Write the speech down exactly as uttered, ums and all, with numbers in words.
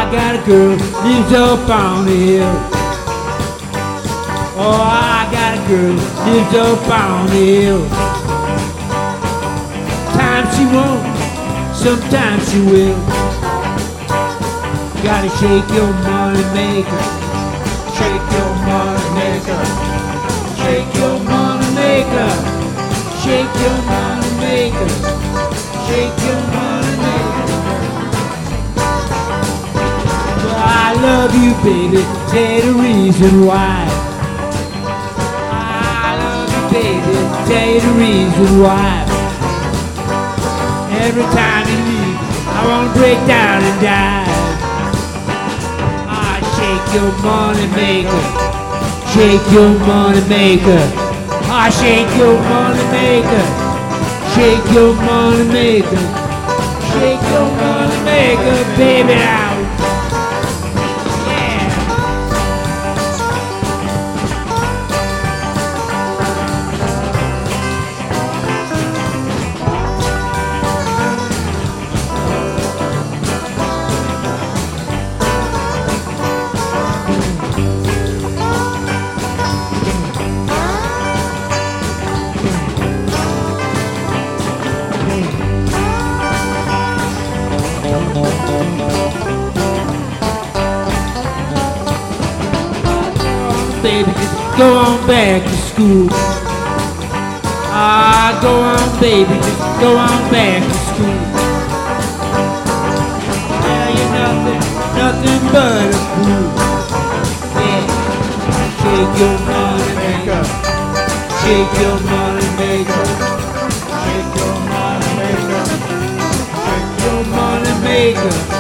I got a girl lives up on the hill. Oh, I got a girl lives up on the hill. Sometimes she won't, sometimes she will. Gotta shake your money maker, shake your money maker, shake your money maker, shake your money maker, shake your money maker. Well, I love you, baby, tell the reason why. I love you, baby, tell you the reason why. Every time you leave, I wanna break down and die. Ah, shake your money maker, shake your money maker. Ah, shake your money maker, shake your money maker, shake your money maker, baby out. Baby, just go on back to school. Ah, go on, baby, just go on back to school. Yeah, you're nothing, nothing but a fool. Yeah, shake your money maker, shake your money maker, shake your money maker, shake your money maker.